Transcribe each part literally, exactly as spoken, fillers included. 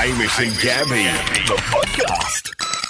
Hamish and Gabby, the podcast.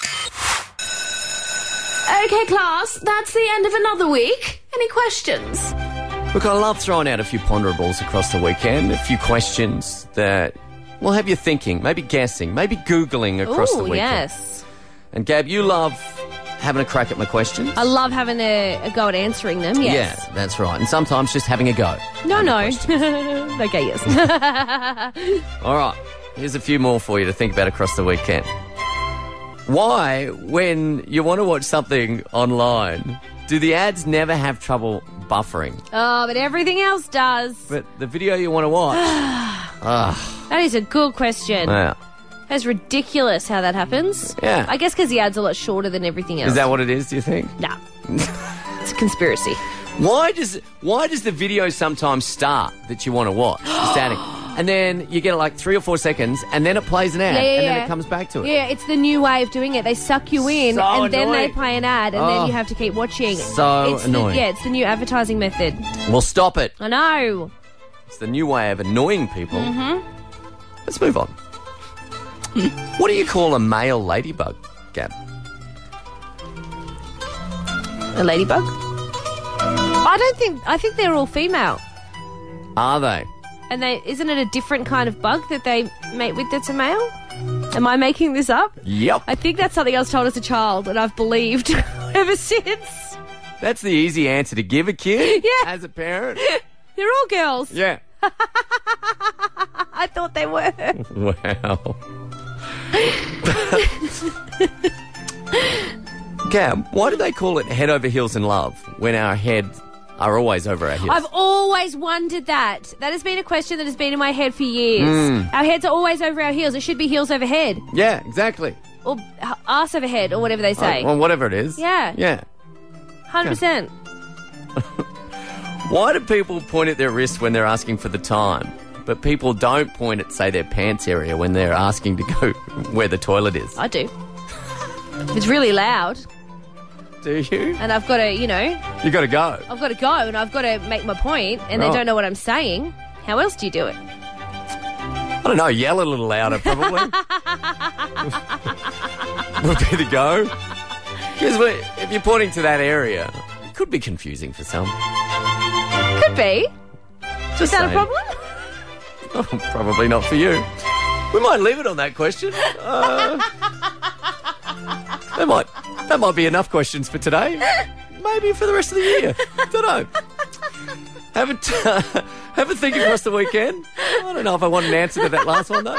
Okay, class, that's the end of another week. Any questions? Look, I love throwing out a few ponderables across the weekend, a few questions that will have you thinking, maybe guessing, maybe Googling across Ooh, the weekend. yes. And Gab, you love having a crack at my questions? I love having a, a go at answering them, yes. Yeah, that's right. And sometimes just having a go. No, no. questions. Okay, yes. All right, here's a few more for you to think about across the weekend. Why, when you want to watch something online, do the ads never have trouble buffering? Oh, but everything else does. But the video you want to watch... ah, That is a good question. yeah. That's ridiculous how that happens. Yeah. I guess because the ad's a lot shorter than everything else. Is that what it is, do you think? Nah. It's a conspiracy. Why does why does the video sometimes start that you want to watch? Static. And then you get like three or four seconds and then it plays an ad Yeah, yeah, and then yeah. it comes back to it. Yeah, it's the new way of doing it. They suck you in So and then they annoying. play an ad and Oh. then you have to keep watching. So it's annoying. The, yeah, it's the new advertising method. Well, stop it. I know. It's the new way of annoying people. Mm-hmm. Let's move on. What do you call a male ladybug, Gab? A ladybug? I don't think... I think they're all female. Are they? And they isn't it a different kind of bug that they mate with that's a male? Am I making this up? Yep. I think that's something I was told as a child and I've believed ever since. That's the easy answer to give a kid Yeah. as a parent. They're all girls. Yeah. I thought they were. Wow. Gab, why do they call it head over heels in love when our heads are always over our heels? I've always wondered that. That has been a question that has been in my head for years. Mm. Our heads are always over our heels. It should be heels over head. Yeah, exactly. Or h- ass over head or whatever they say. Oh, well, whatever it is. Yeah. Yeah. one hundred percent. Why do people point at their wrist when they're asking for the time, but people don't point at, say, their pants area when they're asking to go where the toilet is? I do. It's really loud Do you? and I've got to, you know, You got to go. I've got to go and I've got to make my point and Right. they don't know what I'm saying. How else do you do it? I don't know, yell a little louder, probably. Would be the go. Because if you're pointing to that area, it could be confusing for some. Could be. Just Is that saying. a problem? Oh, probably not for you. We might leave it on that question. Uh, that might that might be enough questions for today. Maybe for the rest of the year. Don't know. Have a, t- have a think across the weekend. I don't know if I want an answer to that last one, though.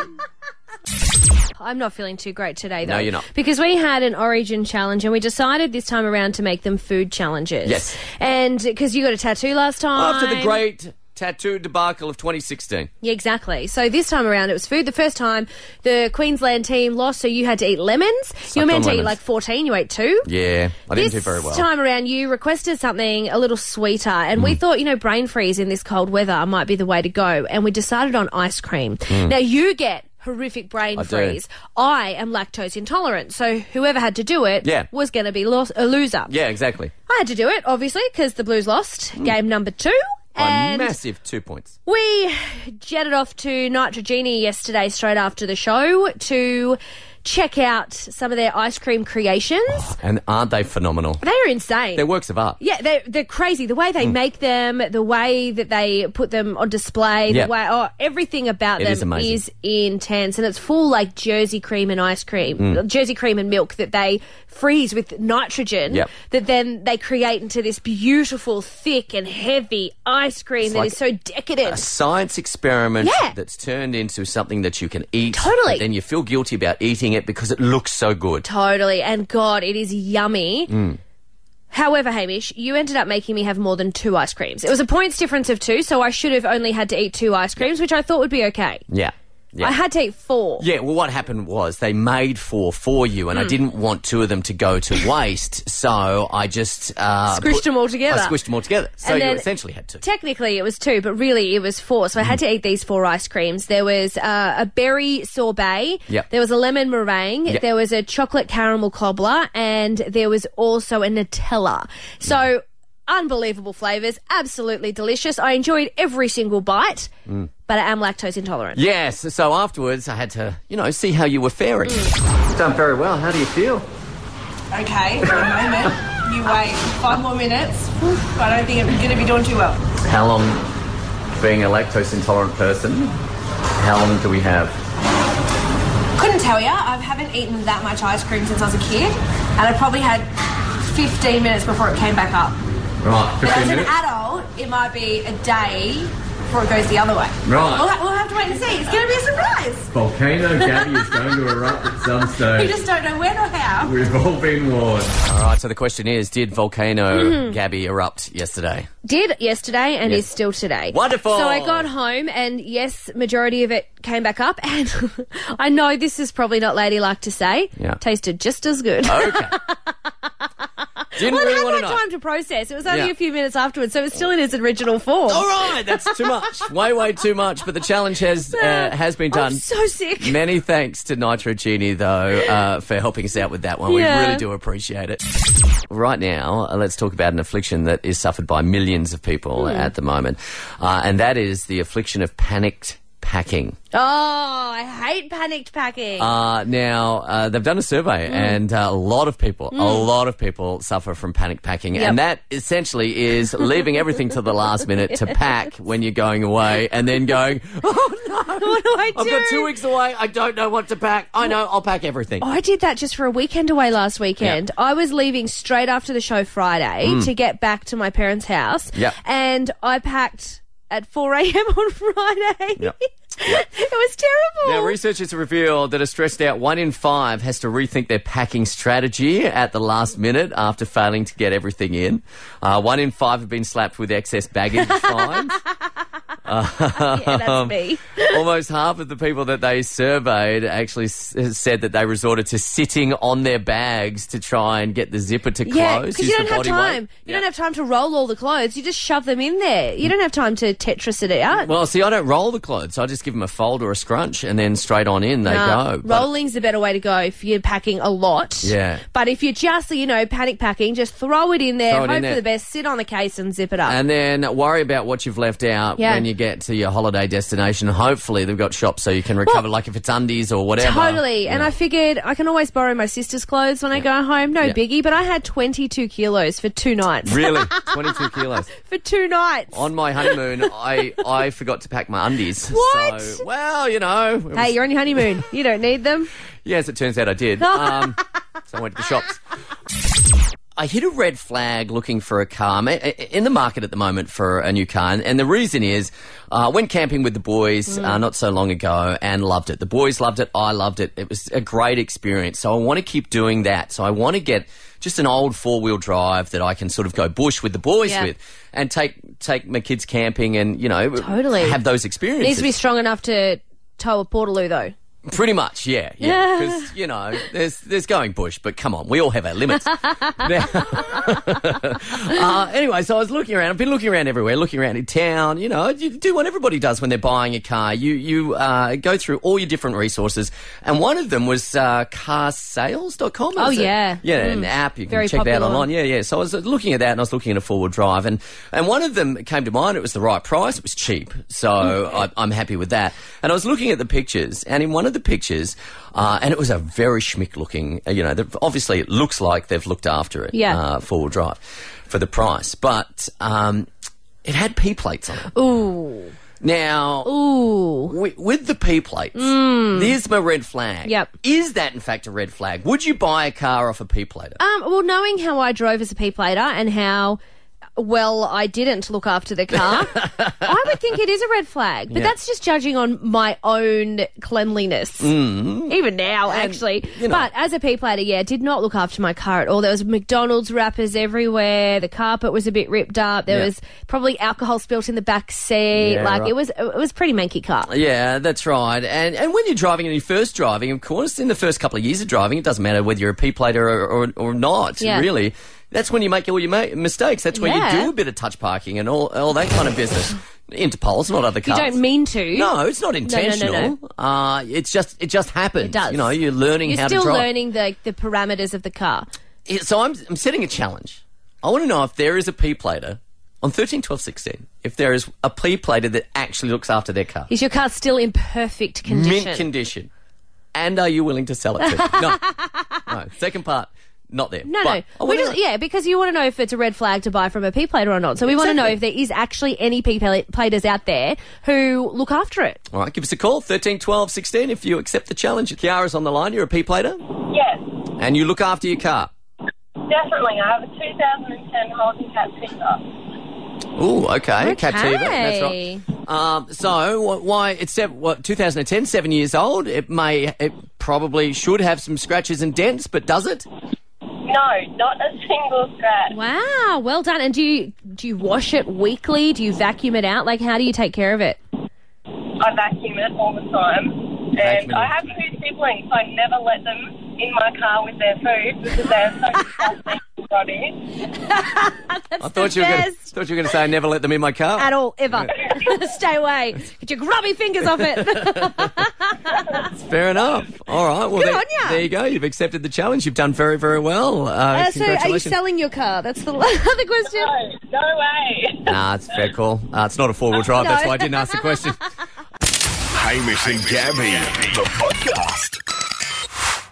I'm not feeling too great today, though. No, you're not. Because we had an Origin challenge and we decided this time around to make them food challenges. Yes. And because you got a tattoo last time. After the great tattoo debacle of twenty sixteen. Yeah, exactly. So this time around it was food. The first time the Queensland team lost, so you had to eat lemons. you were meant on to eat lemons. like fourteen, you ate two. Yeah, I didn't do This very well. time around, you requested something a little sweeter, and Mm. we thought, you know, brain freeze in this cold weather might be the way to go, and we decided on ice cream. Now, you get horrific brain Mm. I do. freeze. I am lactose intolerant, so whoever had to do it Yeah. was going to be lo- a loser. Yeah, exactly. I had to do it, obviously, because the Blues lost game number two. By And massive two points. we jetted off to Nitrogeni yesterday straight after the show to check out some of their ice cream creations. And aren't they phenomenal? They are insane. They're works of art. Yeah, they're, they're crazy. The way they make them, the way that they put them on display, Yeah. the way, oh, everything about It them is amazing. is intense. And it's full like Jersey cream and ice cream, Mm. Jersey cream and milk that they freeze with nitrogen Yep. that then they create into this beautiful, thick and heavy ice cream that like is so decadent. A science experiment Yeah. that's turned into something that you can eat. Totally. But then you feel guilty about eating it because it looks so good. Totally. And God, it is yummy. Mm. However, Hamish, you ended up making me have more than two ice creams. It was a points difference of two, so I should have only had to eat two ice creams, which I thought would be okay. Yeah. Yeah. I had to eat four. Yeah, well, what happened was they made four for you, and I didn't want two of them to go to waste, so I just... Uh, Squished put- them all together. I squished them all together. So And you then- essentially had two. Technically, it was two, but really it was four. So I had to eat these four ice creams. There was uh, a berry sorbet. Yep. There was a lemon meringue. Yep. There was a chocolate caramel cobbler, and there was also a Nutella. So unbelievable flavours, absolutely delicious. I enjoyed every single bite. but I am lactose intolerant. Yes, so afterwards I had to, you know, see how you were faring. You've done very well. How do you feel? Okay, for a moment. You wait five more minutes. I don't think I'm going to be doing too well. How long, being a lactose intolerant person, how long do we have? Couldn't tell you. I haven't eaten that much ice cream since I was a kid, and I probably had fifteen minutes before it came back up. Right, But fifteen as an minutes? adult, it might be a day before it goes the other way. Right. We'll, ha- we'll have to wait and see. It's going to be a surprise. Volcano Gabby is going to erupt at some You stage. just don't know when or how. We've all been warned. All right, so the question is, did Volcano Mm-hmm. Gabby erupt yesterday? Did yesterday and Yes. is still today. Wonderful. So I got home and yes, majority of it came back up and I know this is probably not ladylike to say. Yeah. Tasted just as good. Okay. Didn't Well, it really had want to no know. time to process. It was only Yeah. a few minutes afterwards, so it's still in its original form. All right, that's too much. Way, way too much. But the challenge has uh, has been done. I'm so sick. Many thanks to Nitrogenie, though, uh, for helping us out with that one. Yeah. We really do appreciate it. Right now, uh, let's talk about an affliction that is suffered by millions of people Mm. at the moment, uh, and that is the affliction of panicked packing. Oh, I hate panicked packing. Uh, now, uh, they've done a survey, and uh, a lot of people, a lot of people suffer from panic packing. Yep. And that essentially is leaving everything to the last minute to pack when you're going away and then going, oh no, what do I do? I've got two weeks away. I don't know what to pack. I know, I'll pack everything. I did that just for a weekend away last weekend. I was leaving straight after the show Friday to get back to my parents' house. Yep. And I packed at four a.m. on Friday. Yep. It was terrible. Now, researchers have revealed that a stressed out one in five has to rethink their packing strategy at the last minute after failing to get everything in. Uh, one in five have been slapped with excess baggage fines. Yeah, that's me. Almost half of the people that they surveyed actually s- said that they resorted to sitting on their bags to try and get the zipper to close. Yeah, because use you the don't have body time. weight. You Yeah. don't have time to roll all the clothes. You just shove them in there. You don't have time to Tetris it out. Well, see, I don't roll the clothes. I just give them a fold or a scrunch and then straight on in they Nah, go. But- rolling's the better way to go if you're packing a lot. Yeah. But if you're just, you know, panic packing, just throw it in there, Throw it in hope there. for the best, sit on the case and zip it up. And then worry about what you've left out Yeah. when you get to your holiday destination. Hopefully they've got shops so you can recover, like if it's undies or whatever. Totally. And Yeah. I figured I can always borrow my sister's clothes when I go home. No Yeah. biggie. But I had twenty-two kilos for two nights. Really? twenty-two kilos. For two nights. On my honeymoon, I, I forgot to pack my undies. What? So, well, you know. it was- Hey, you're on your honeymoon. You don't need them. Yes, it turns out I did. Um, so I went to the shops. I hit a red flag looking for a car. I'm in the market at the moment for a new car, and, and the reason is uh, I went camping with the boys uh, not so long ago and loved it. The boys loved it. I loved it. It was a great experience. So I want to keep doing that. So I want to get just an old four-wheel drive that I can sort of go bush with the boys Yeah. with and take take my kids camping and, you know, Totally. have those experiences. Needs to be strong enough to tow a Portaloo, though. Pretty much, yeah, yeah. Because you know, there's there's going bush, but come on, we all have our limits. Now- uh, anyway, so I was looking around. I've been looking around everywhere, looking around in town. You know, you do what everybody does when they're buying a car. You you uh, go through all your different resources, and one of them was uh, car sales dot com. Oh, is it? yeah. yeah, Mm. an app you can Very check that out popular. online. Yeah, yeah. So I was looking at that, and I was looking at a four-wheel drive, and and one of them came to mind. It was the right price. It was cheap, so I, I'm happy with that. And I was looking at the pictures, and in one of the pictures. Uh, and it was a very schmick looking, uh, you know, the- obviously it looks like they've looked after it, Yeah. uh, four-wheel drive, for the price. But um, it had P plates on it. Ooh. Now, Ooh. wi- with the P plates, there's my red flag. Yep. Is that, in fact, a red flag? Would you buy a car off a P plater? Um, well, knowing how I drove as a P-plater and how well I didn't look after the car, I would think it is a red flag. But Yeah. that's just judging on my own cleanliness. Mm. Even now, And, actually. you know- But as a P-plater, yeah, did not look after my car at all. There was McDonald's wrappers everywhere. The carpet was a bit ripped up. There Yeah. was probably alcohol spilt in the back seat. Yeah, like, right. it was it was a pretty manky car. Yeah, that's right. And and when you're driving and you're first driving, of course, in the first couple of years of driving, it doesn't matter whether you're a P-plater or, or, or not, Yeah. really. That's when you make all your ma- mistakes. That's when Yeah. you do a bit of touch parking and all, all that kind of business. Interpols, not other You cars. don't mean to. No, it's not no, no, intentional. no. Uh, it's just it just happens. It does. You know, you're learning You're how still to drive. learning the, the parameters of the car. Yeah, So I'm I'm setting a challenge. I want to know if there is a P-plater on thirteen, twelve, sixteen, if there is a P-plater that actually looks after their car, Is your car still in perfect condition? mint condition, and are you willing to sell it to? No. No. Second part, not there. No, But no. I We wanna just, know- yeah, because you want to know if it's a red flag to buy from a P-plater or not. So we want to know if there is actually any P-platers out there who look after it. All right, give us a call, thirteen, twelve, sixteen, if you accept the challenge. Kiara's on the line. You're a P-plater, Yes, and you look after your car. definitely. I have a two thousand ten Holden Captiva. Ooh, okay. Captiva, that's Okay. right. Um, so, wh- why, it's seven, what, two thousand ten, seven years old. It may, it probably should have some scratches and dents, but does it? No, not a single scratch. Wow, well done. And do you do you wash it weekly? Do you vacuum it out? Like, how do you take care of it? I vacuum it all the time. Vacuum And it. I have two siblings, so I never let them in my car with their food because they're so disgusting and rotty. That's I thought the you, were gonna, best thought you were going to say I never let them in my car. at all, ever. Stay away. Get your grubby fingers off it. Fair enough. All right. Well, Good there, on ya. there you go. You've accepted the challenge. You've done very, very well. Uh, Uh, so, are you congratulations. selling your car? That's the other question. No, no way. Nah, it's a fair call. Uh, it's not a four-wheel drive. That's No. why I didn't ask the question. Hamish and Gabby, the podcast.